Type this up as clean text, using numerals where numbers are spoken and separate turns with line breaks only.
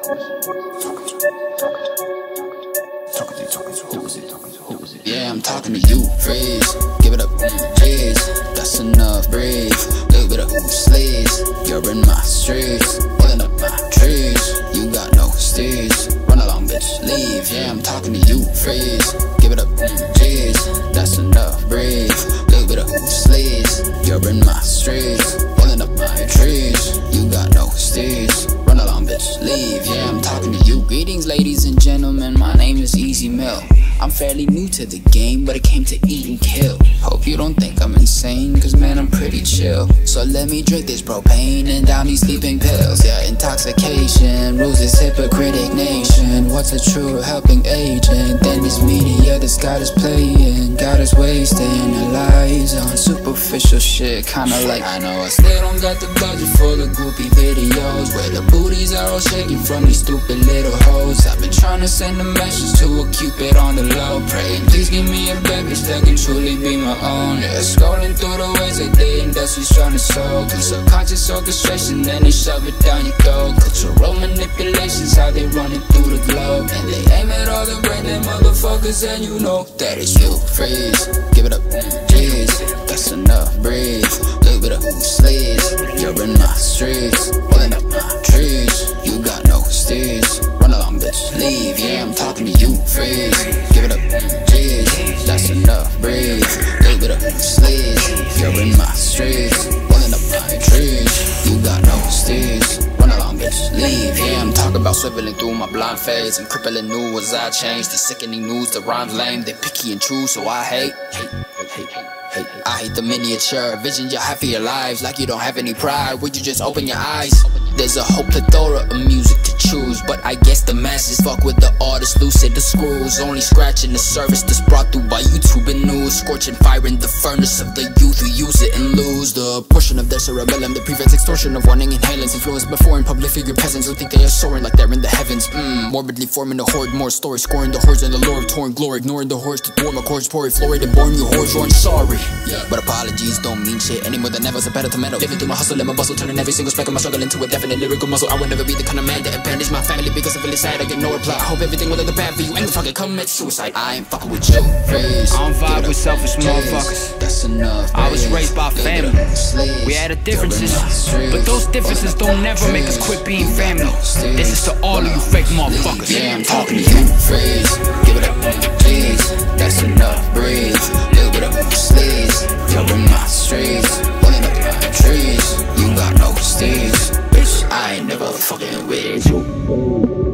Yeah, I'm talking to you, freeze. Give it up, jeez. That's enough, breathe. Little bit of sleaze. You're in my streets, pulling up my trees. You got no steez. Run along, bitch, leave. Yeah, I'm talking to you, freeze. Give it up, jeez. That's enough, breathe. Little bit of sleaze. You're in my streets, pulling up my trees. You got no steez. Run along, bitch, leave. Yeah, I'm talking to you. Greetings, ladies and gentlemen. My name is Easy Mill. I'm fairly new to the game, but I came to eat and kill. Hope you don't think I'm insane, cause man, I'm pretty chill. So let me drink this propane and down these sleeping pills. Yeah, intoxication rules this hypocritic nation. What's a true helping agent? Then this media that's got us playing, got us wasting our lives on superficial shit. Kinda like, I know I still don't got the budget for the groupie videos, where the booties are all shaking from these stupid little hoes. I've been trying to send a message to a cupid on the low, praying please give me a baby that can truly be my own. Yeah, scrolling through the ways that the industry's trying to sow. Through subconscious orchestration, then they shove it down your throat. Cultural manipulations, how they running through the globe, and they aim at all the brain dead motherfuckers, and you know that it's you. Freeze, give it up, jeez. That's enough, breathe. Little bit of sleaze. You're in my streets, pulling up my trees. You got no steez. Run along, bitch, leave. Yeah, I'm talking to you. Freeze, give it up, jeez. That's enough, breathe. Little bit of sleaze. You're in my streets, pulling up my trees. You got no steez. Run along, bitch, leave. Yeah, I'm talking about swiveling through my blind phase and crippling new as I change. The sickening news, the rhymes lame, they picky and true, so I hate. I hate the miniature vision you have for your lives, like you don't have any pride. Would you just open your eyes? There's a whole plethora of music to choose, but I guess the masses fuck with the artists, lucid the screws. Only scratching the surface that's brought through by YouTube and news. Scorching fire in the furnace of the youth who use it and lose the portion of their cerebellum that prevents extortion of wanting inhalants. Influenced by foreign public figure peasants who think they are soaring like they're in the heavens. Morbidly forming a horde, more stories, scoring the hordes and the lore of torn glory. Ignoring the hordes to thwart my chords, pouring florid and boring you whores, I'm sorry. But apologies don't mean shit any more than ever. So better to metal. Living through my hustle and my bustle, turning every single speck of my struggle into a definite lyrical muscle. I will never be the kind of man that abandons my family because I feel sad. I get no reply. I hope everything will end up bad for you and fucking commit suicide. I ain't fucking with you. Freeze,
I don't vibe with selfish motherfuckers.
That's enough.
I was raised by family. We had our differences, but those differences don't never make us quit being family. This is to all of you fake motherfuckers.
Yeah, I'm talking to you. Freeze, give it up, jeez. That's enough. Breathe, little bit of sleaze. You're in my streets, pulling up my trees. You got no steez, bitch. I ain't never fucking with you.